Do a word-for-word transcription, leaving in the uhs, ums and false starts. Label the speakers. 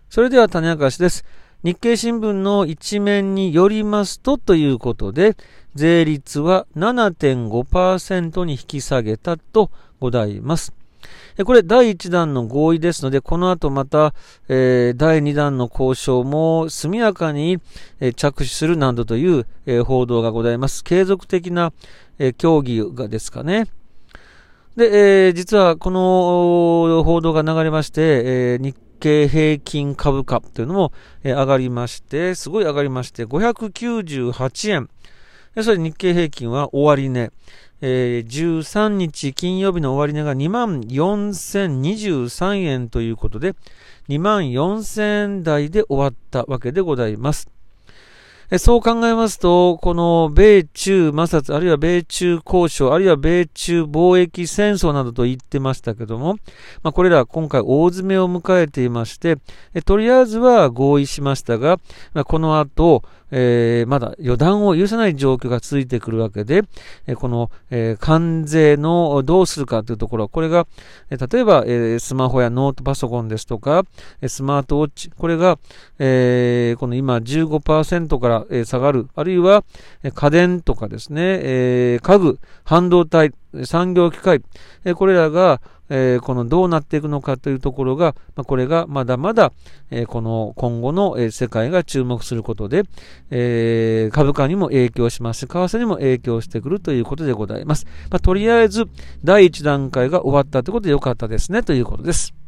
Speaker 1: それでは種明かしです。日経新聞の一面によりますとということで、税率は ななてんごパーセント に引き下げたとございます。これだいいちだんの合意ですので、この後また、えー、だいにだんの交渉も速やかに、えー、着手するなどという、えー、報道がございます。継続的な、えー、協議がですかね。で、えー、実はこの報道が流れまして、えー、日経平均株価というのも、えー、上がりまして、すごい上がりまして、ごひゃくきゅうじゅうはちえん。それで日経平均は終値、えー、じゅうさんにち金曜日の終値が にまんよんせんにじゅうさんえんということで、にまんよんせんえん台で終わったわけでございます。そう考えますと、この米中摩擦、あるいは米中交渉、あるいは米中貿易戦争などと言ってましたけども、まあ、これら今回大詰めを迎えていまして、とりあえずは合意しましたが、まあ、この後、えー、まだ予断を許さない状況が続いてくるわけで、この、えー、関税のどうするかというところ、これが、例えば、えー、スマホやノートパソコンですとか、スマートウォッチ、これが、えー、この今 じゅうごパーセント から、えー、下がる、あるいは家電とかですね、えー、家具、半導体、産業機械、えー、これらが、えー、このどうなっていくのかというところが、まあ、これがまだまだ、えー、この今後の、えー、世界が注目することで、えー、株価にも影響しますし、為替にも影響してくるということでございます。まあ、とりあえず、だいいち段階が終わったということでよかったですね、ということです。